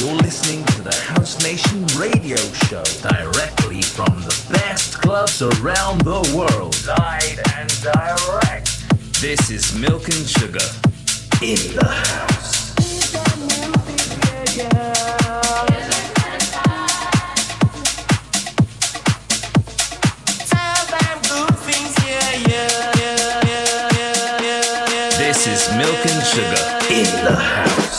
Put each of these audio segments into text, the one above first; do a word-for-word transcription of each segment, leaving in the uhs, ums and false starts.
You're listening to the House Nation radio show directly from the best clubs around the world. Live and direct. This is Milk and Sugar in the house. This is Milk and Sugar in the house.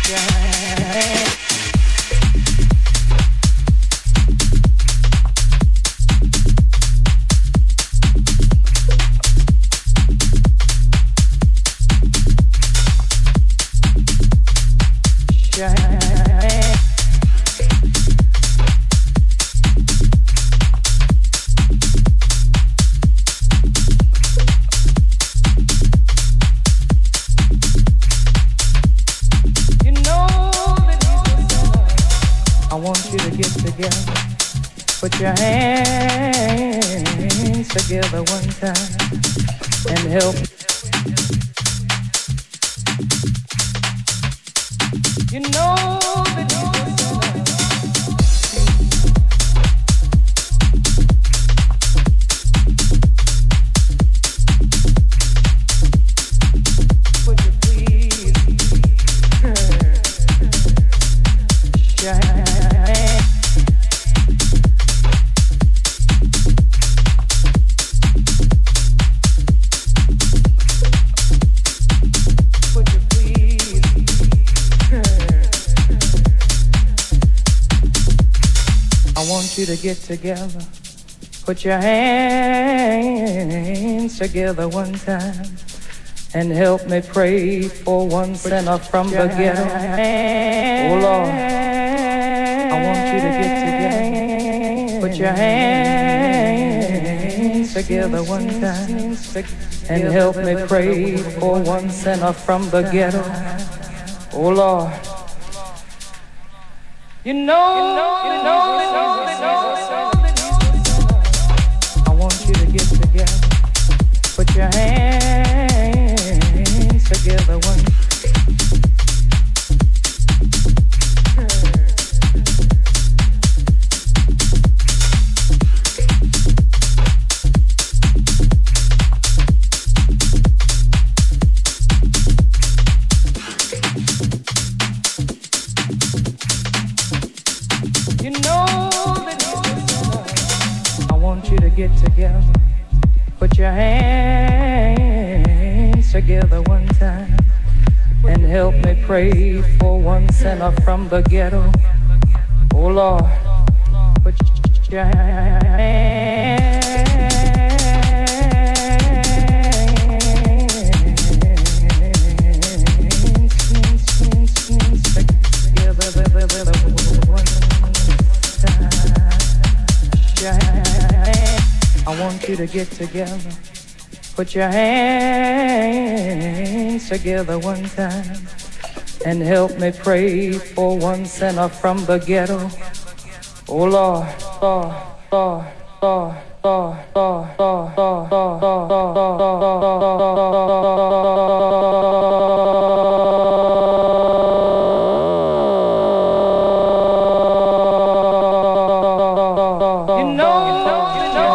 Put your hands together one time and help. You know that you would you please your hands. I want you to get together. Put your hands together one time and help me pray for one sinner from the ghetto. Oh Lord, I want you to get together. Put your hands together one time and help me pray for one sinner from the ghetto. Oh Lord. You know, you know, you know, you know, you know, I want you to get together. Put your hands together one. Get together, put your hands together one time and help me pray for one sinner from the ghetto. Oh Lord, put your hands together one time. I want you to get together. Put your hands together one time and help me pray for one sinner from the ghetto. Oh Lord, Lord, Lord, Lord, Lord, Lord, Lord, Lord, Lord, you know, you know, you know.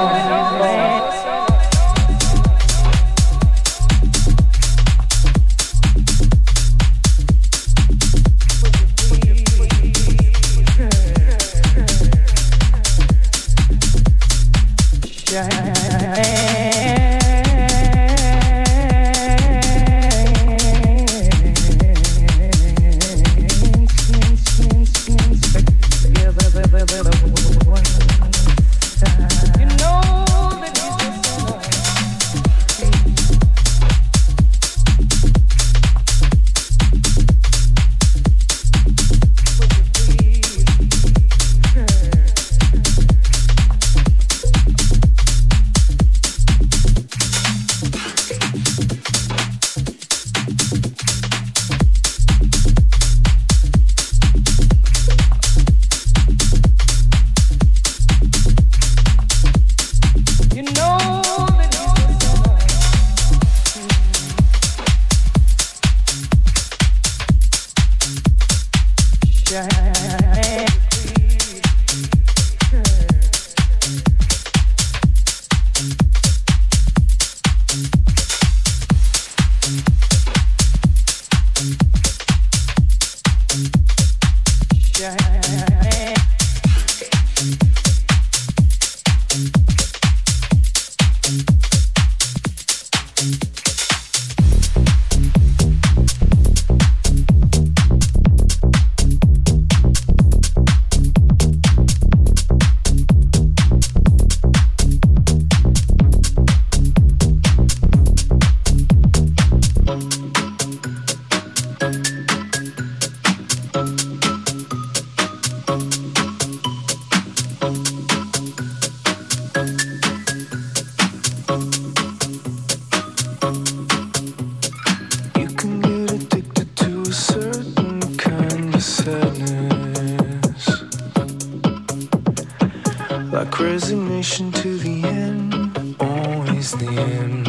resignation to the end, always the end.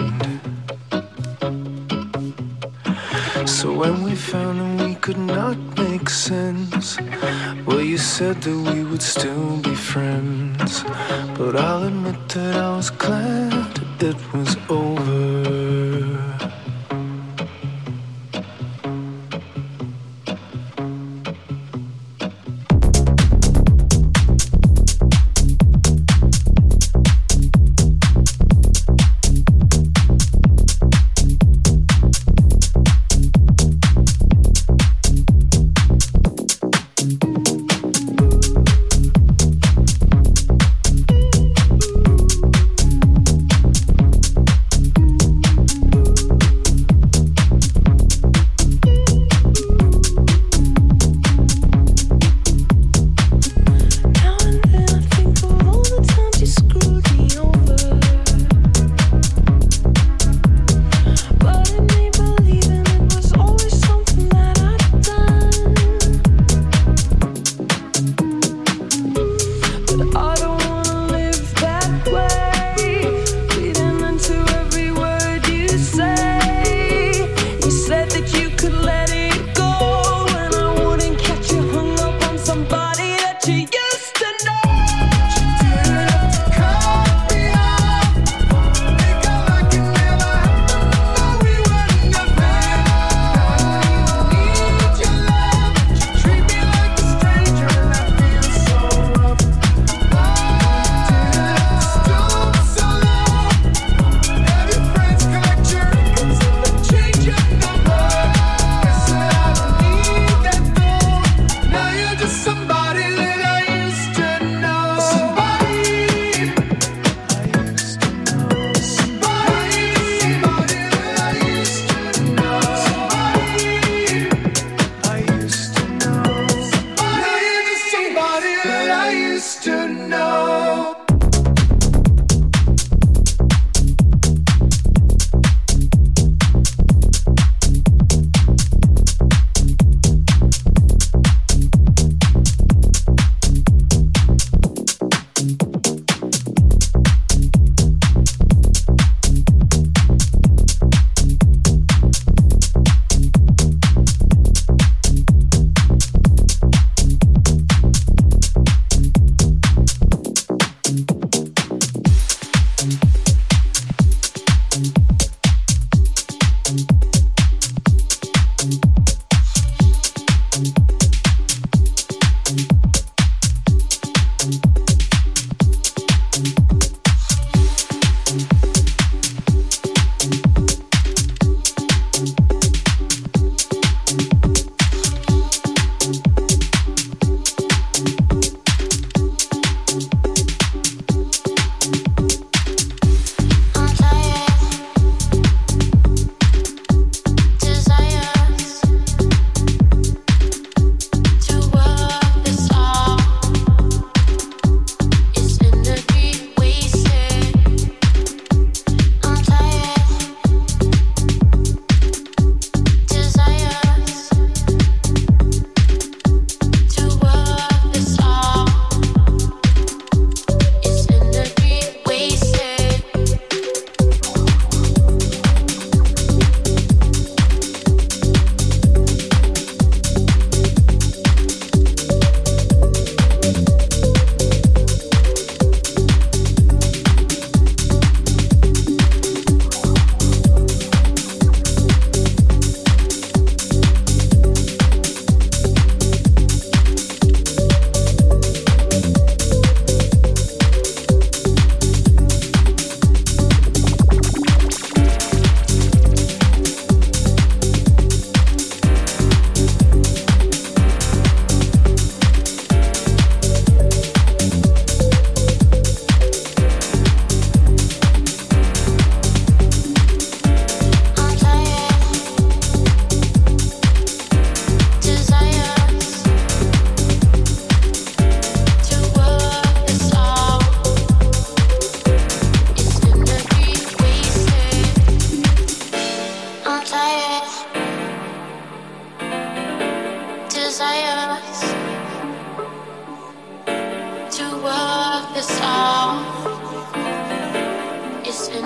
So when we found that we could not make sense, well, you said that we would still be friends. But I'll admit that I was glad it was over. desires to work this out.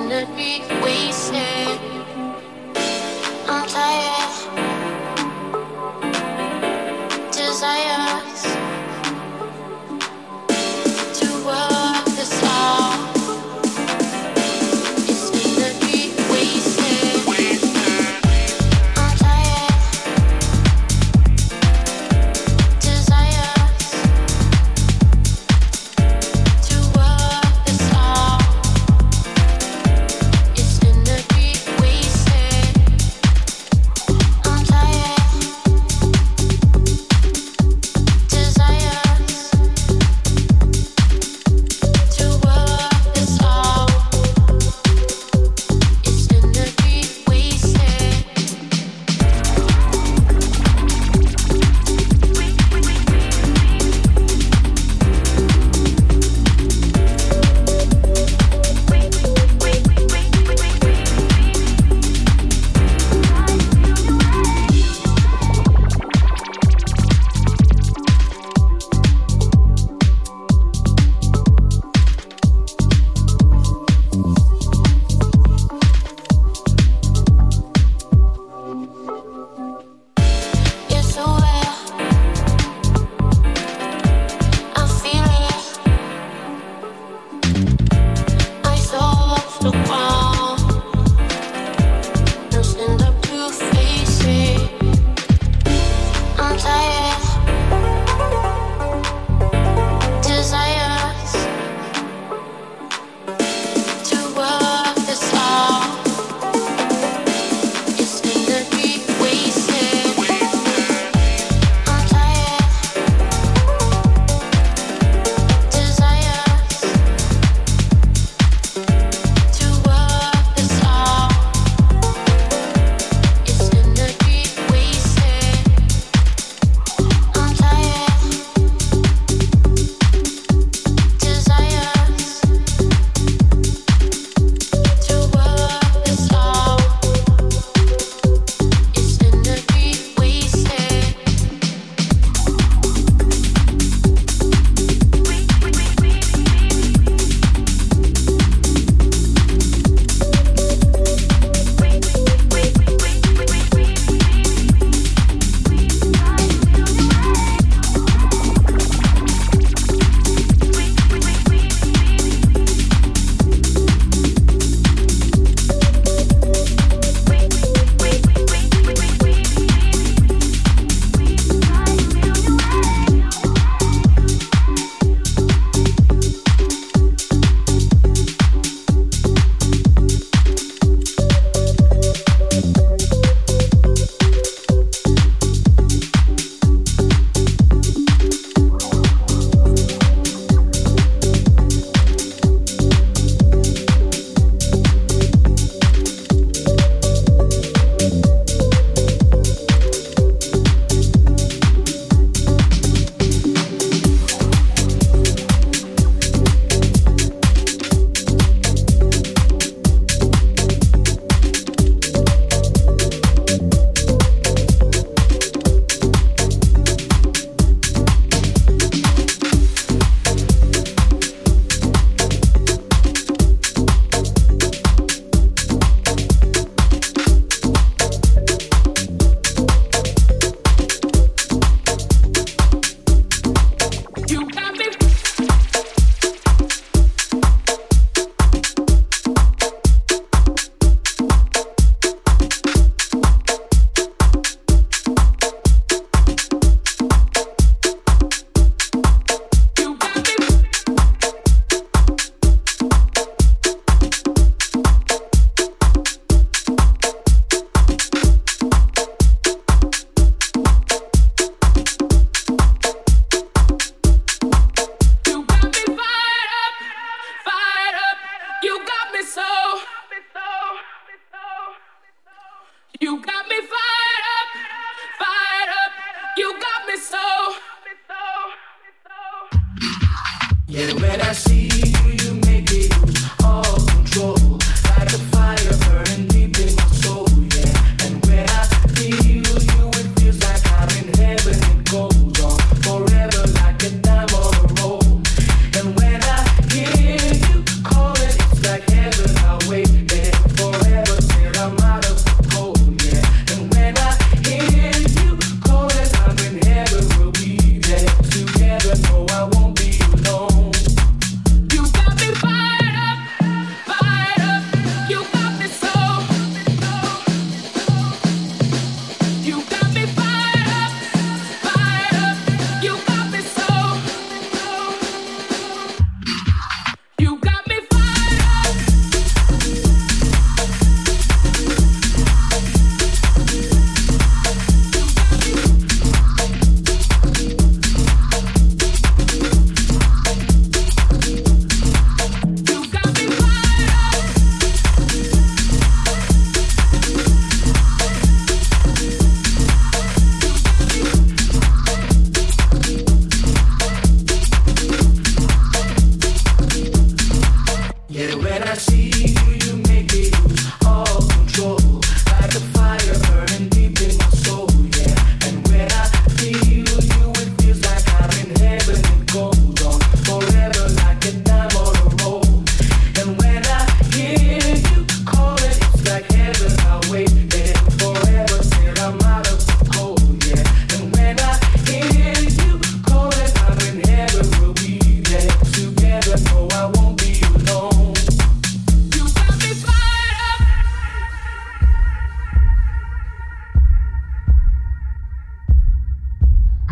energy wasted. I'm tired. Desires to work this out. It's energy wasted. I'm tired. Desires to work this out. It's energy wasted. I'm tired. Desires to work this out. It's energy wasted. It's so rare. I feel it. I saw off the ground. Now stand up to face it. I'm tired. Desires to work this out. It's energy wasted. I'm tired. Desires to work this out. It's energy wasted. I'm tired. Desires to work this out. It's energy wasted. You got me. You got me. You got me fired up, fired up. You got me so. You got me fired up, fired up. You got me so. Yeah, when I see you, you make me lose all control. Like a fire burning deep in my soul, yeah. And when I feel you, it feels like I'm in heaven. It goes on forever like a time on a roll. And when I hear you calling, it's like heaven. I wait.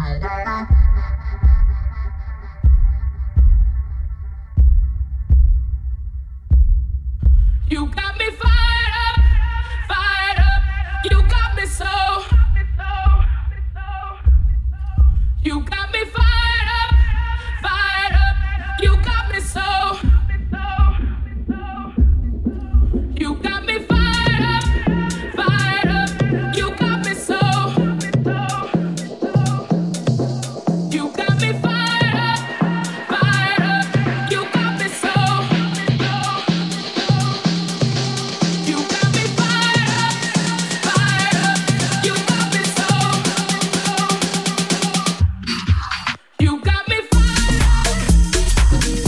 You got me fired up, fired up. You got me so. You got me fired up, fired up. You got me so. You got me fired up, fired up. You got me so. You got me fired up, fired up. You got me so. You got me fired up, fired up. You got me so. You got me fired up.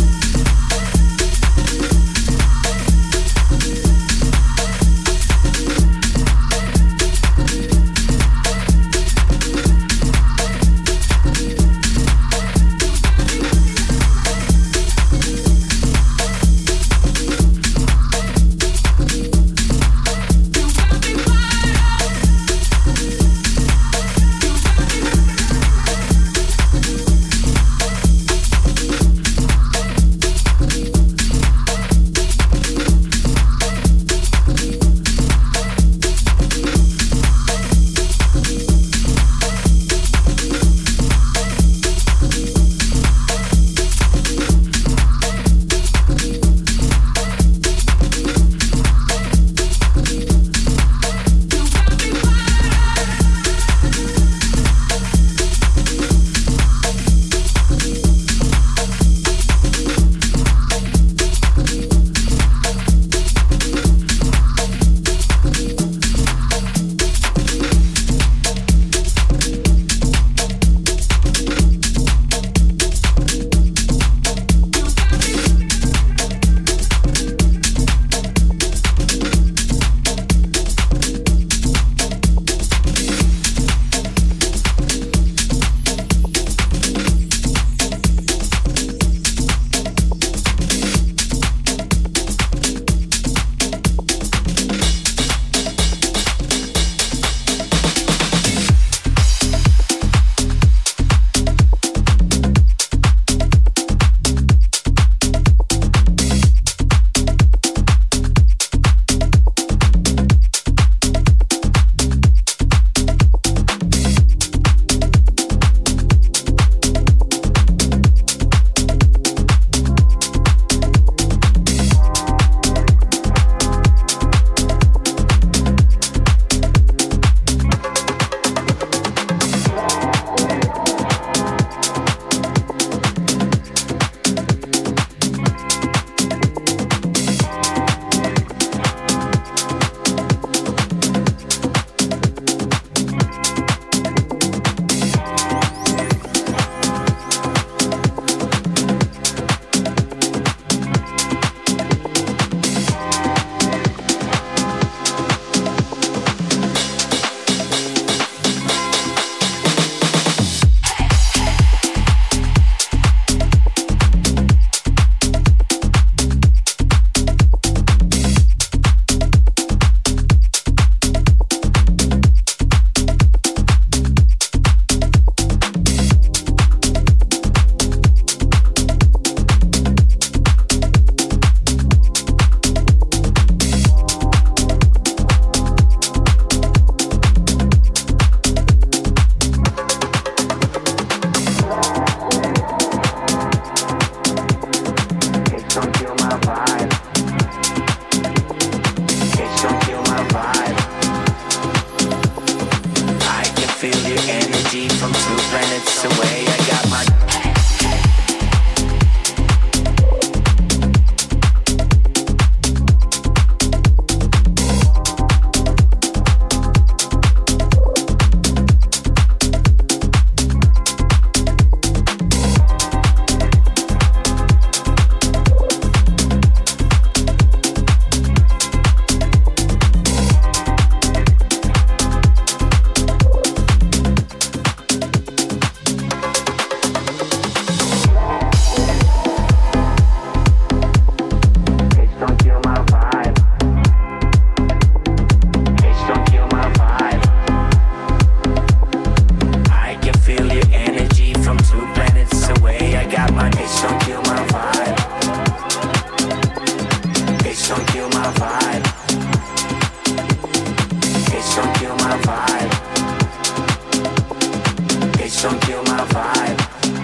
Bitch, don't kill my vibe.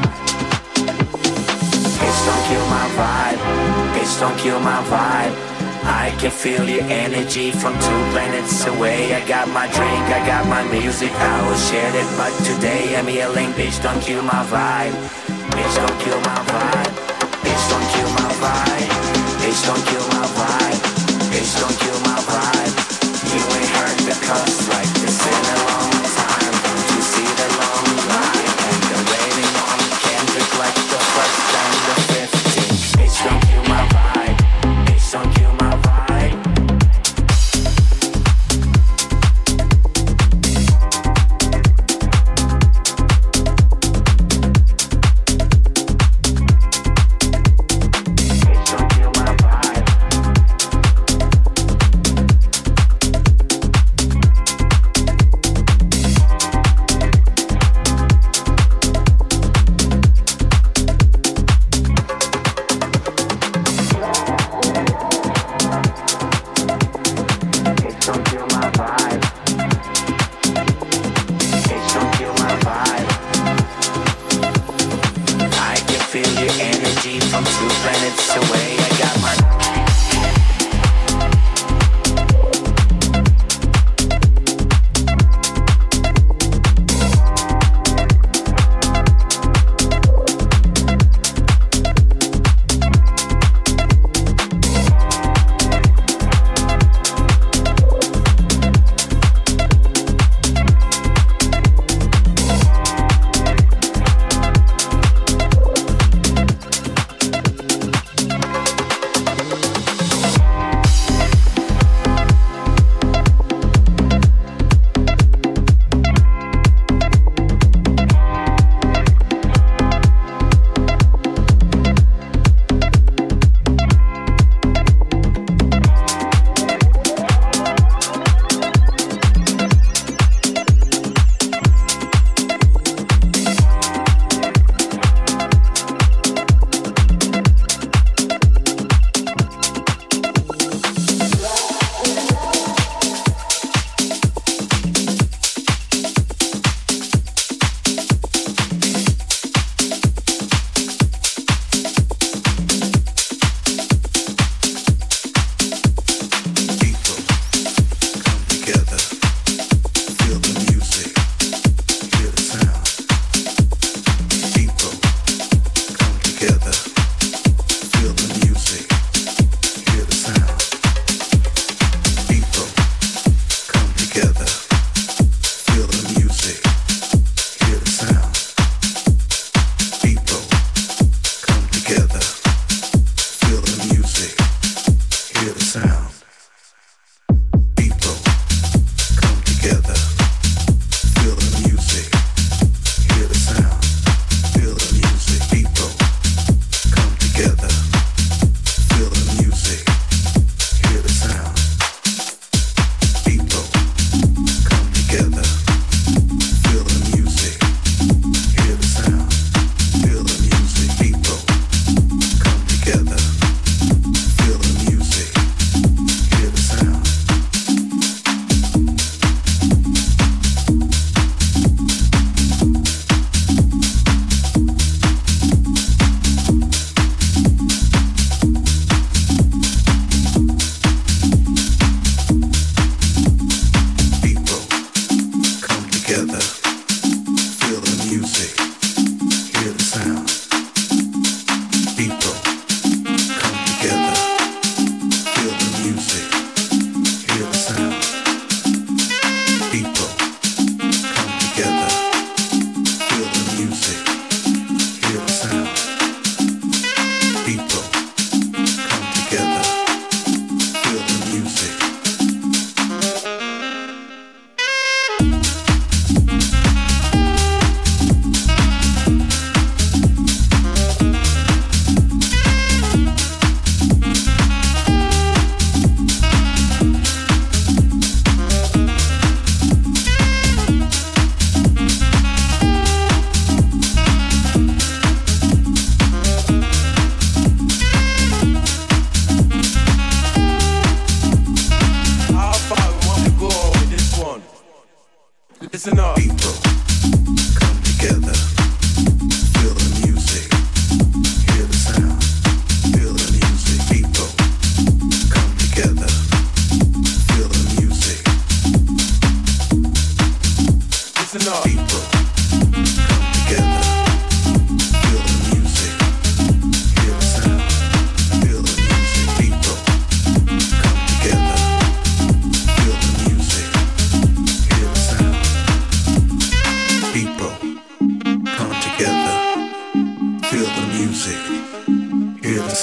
Bitch, don't kill my vibe. Bitch, don't kill my vibe. I can feel your energy from two planets away. I got my drink, I got my music, I will share it. But today I'm yelling, bitch, don't kill my vibe. Bitch, don't kill my vibe. Bitch, don't kill my vibe. Bitch, don't kill my vibe. Bitch, don't kill my vibe. You ain't heard the cuss like this in a long time. Don't you see the long line? And the waiting on Kendrick like the first and the fifteenth. Bitch, don't kill my vibe. Bitch, don't kill my vibe.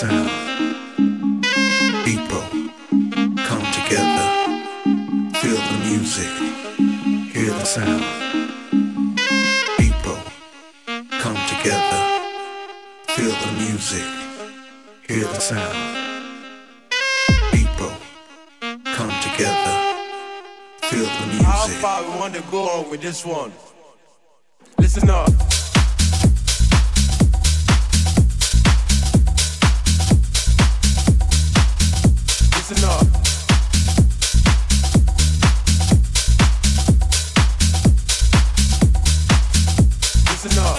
sound. People, come together. Feel the music. Hear the sound. People, come together. Feel the music. Hear the sound. People, come together. Feel the music. How far we want to go on with this one? Listen up. Listen up. Listen up.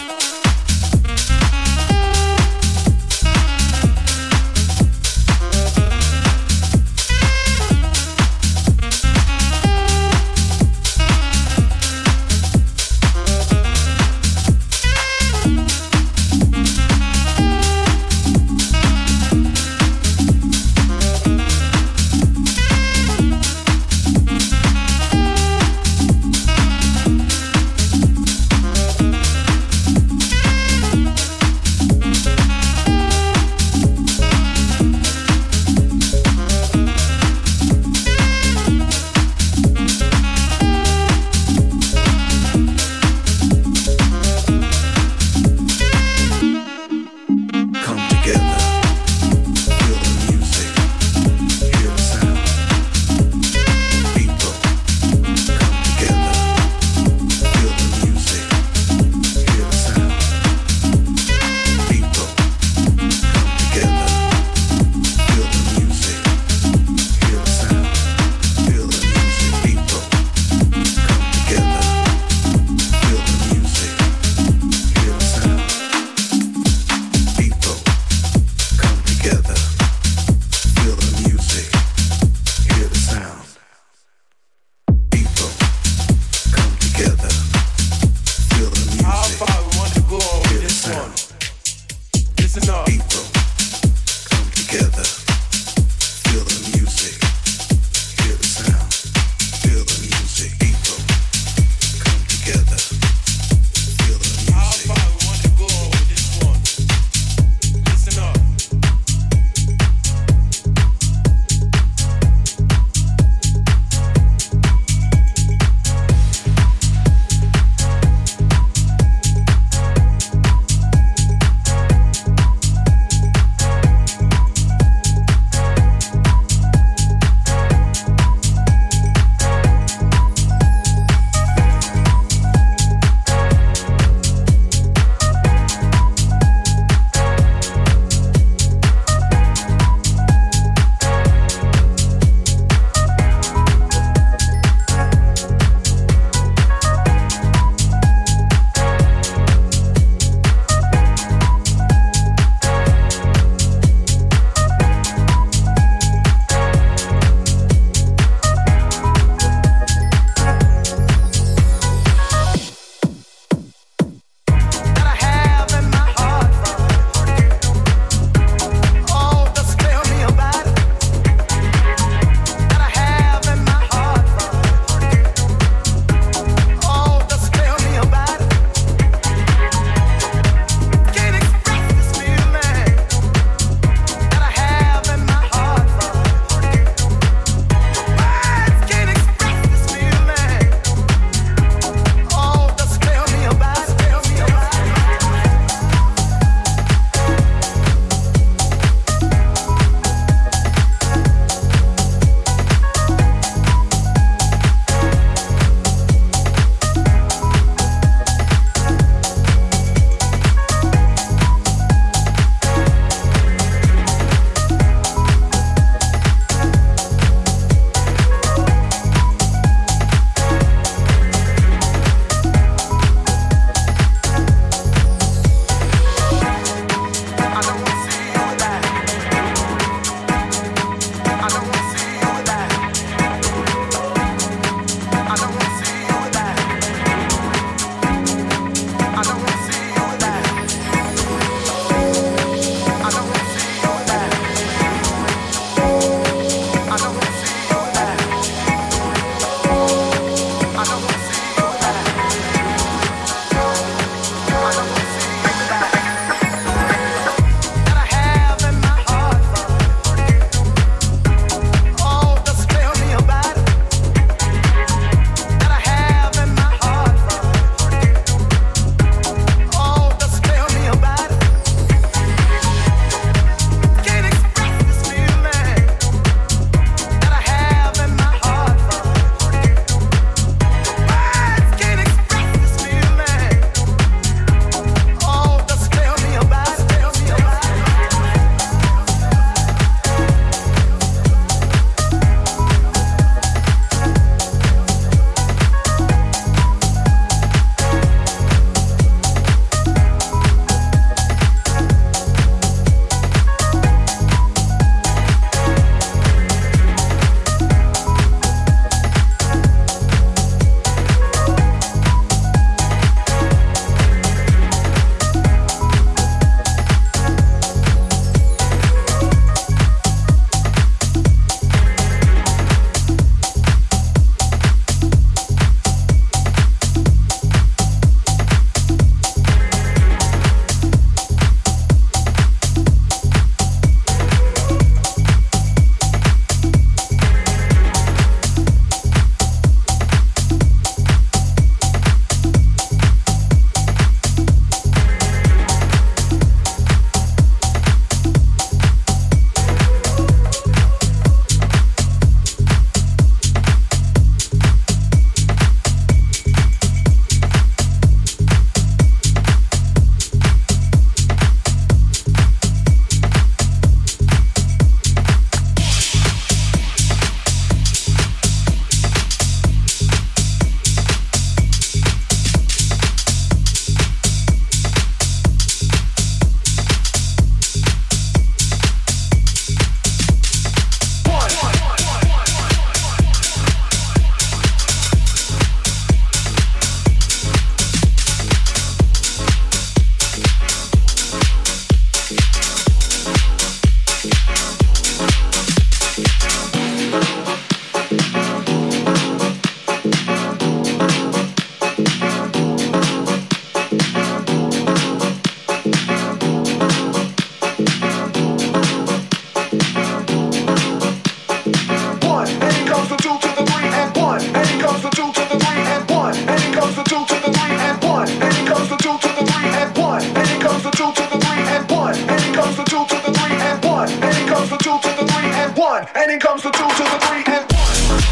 one, and then comes the two to the three and one.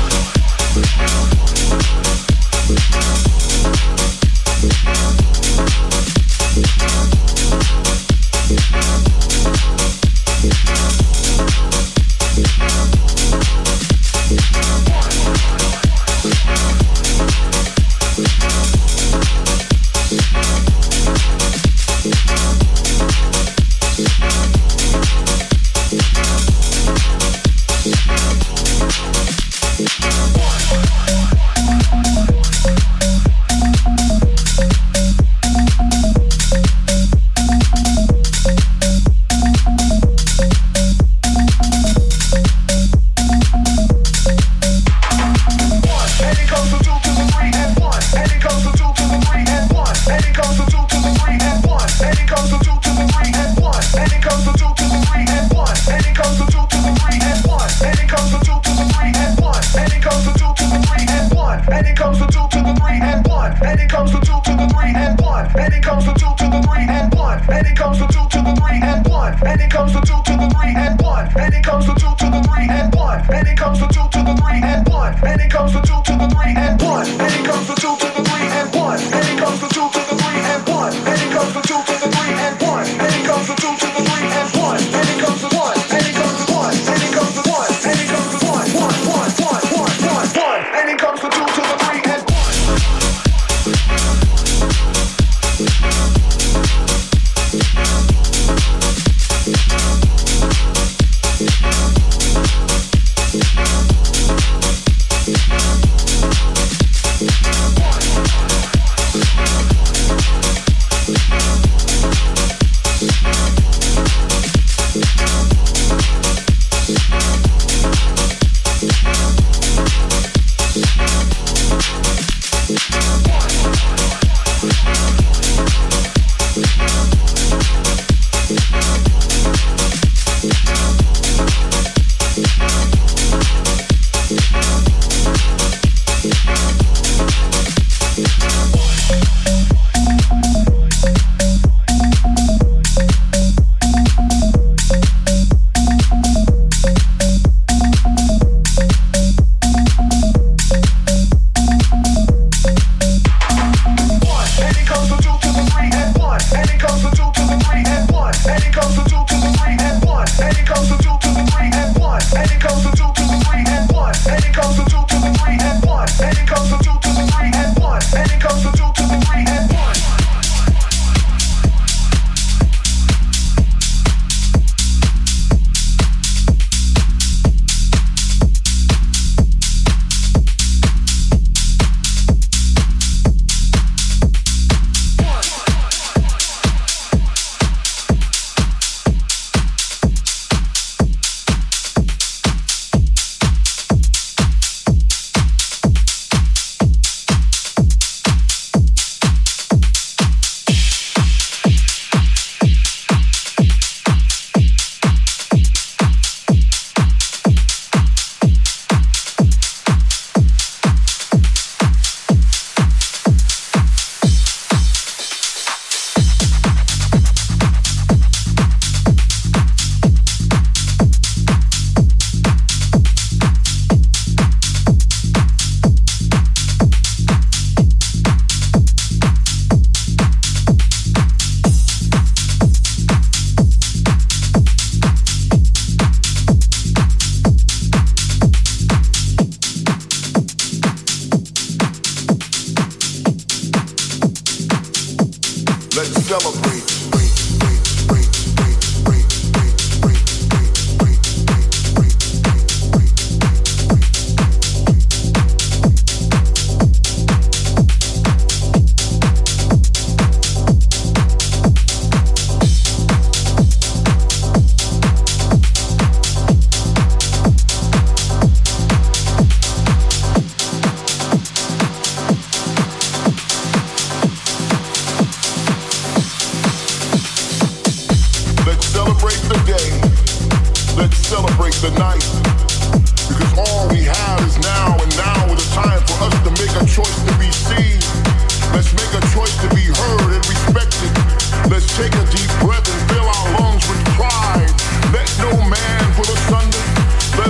Take a deep breath and fill our lungs with pride. Let no man put asunder. Let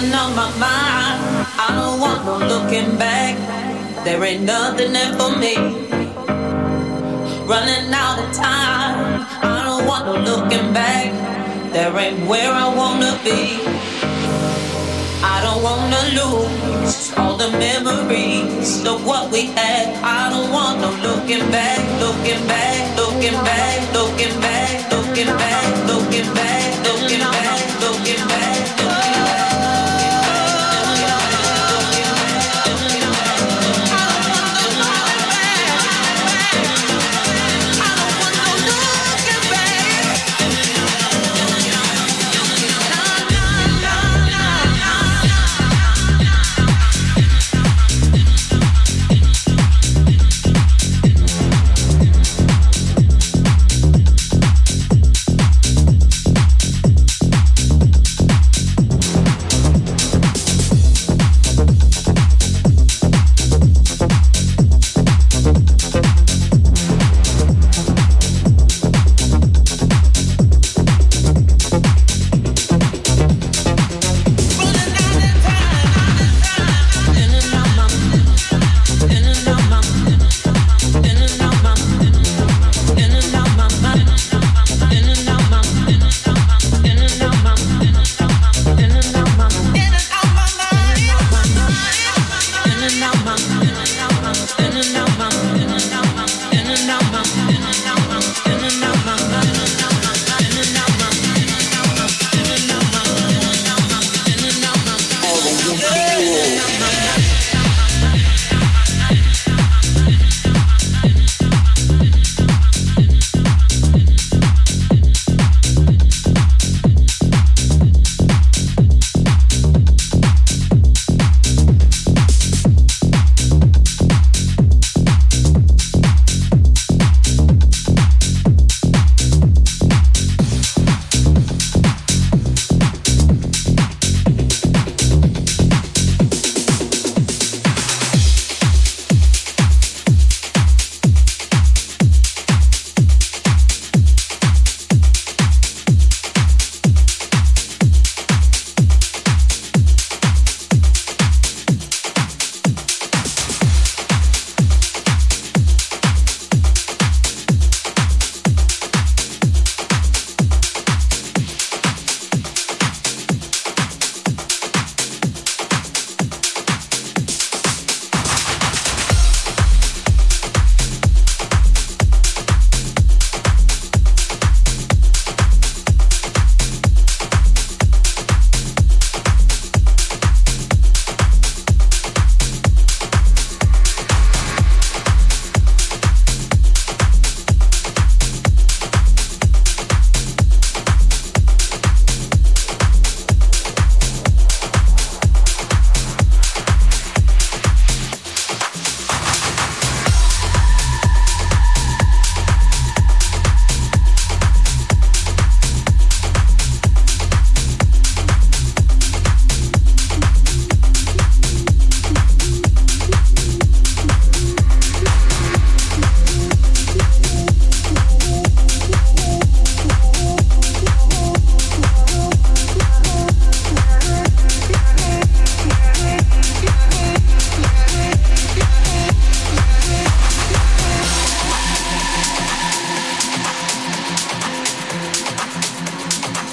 in on my mind. I don't want no looking back. There ain't nothing there for me. Running out of time. I don't want no looking back. There ain't where I wanna be. I don't wanna lose all the memories of what we had. I don't want no looking back, looking back, looking back, looking back, looking back, looking back, looking back, looking back, looking back.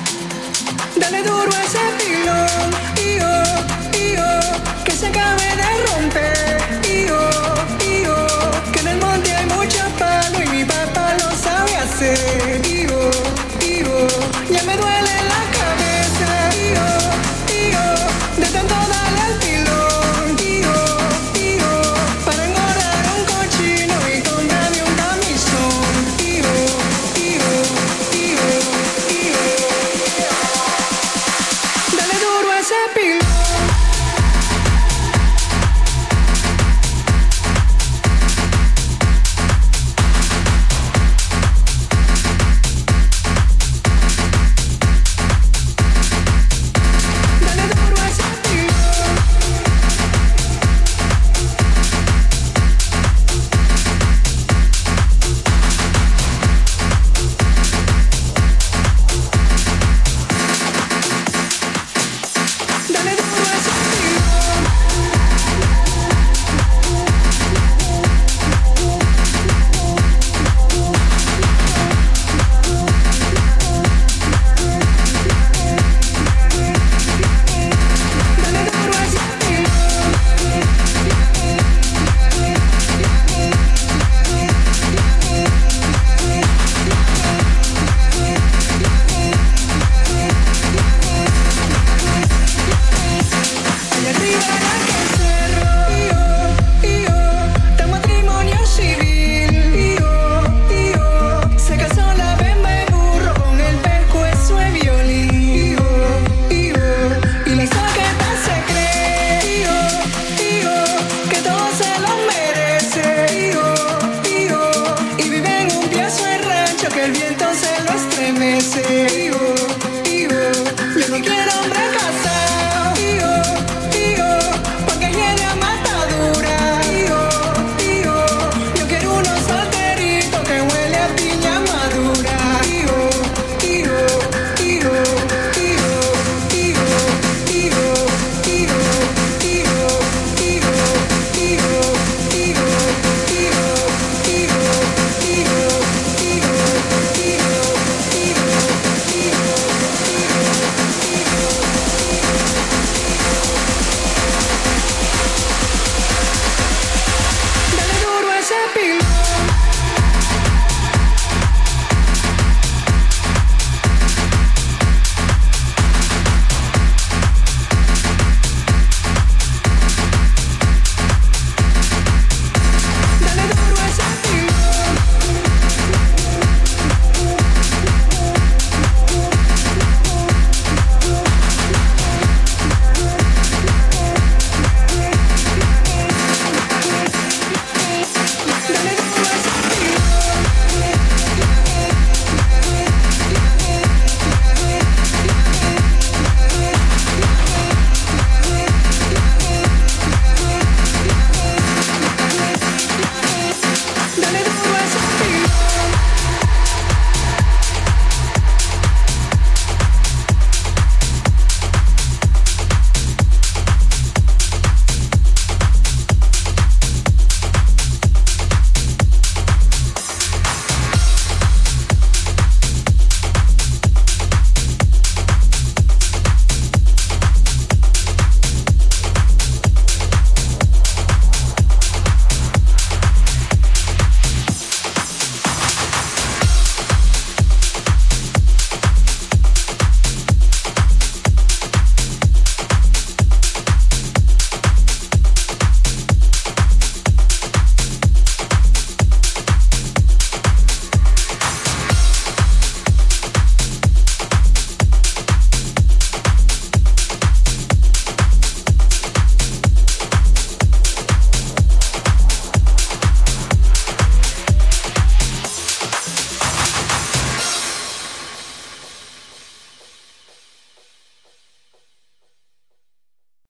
Dale duro a ese pilón, y yo, y yo, que se acabe de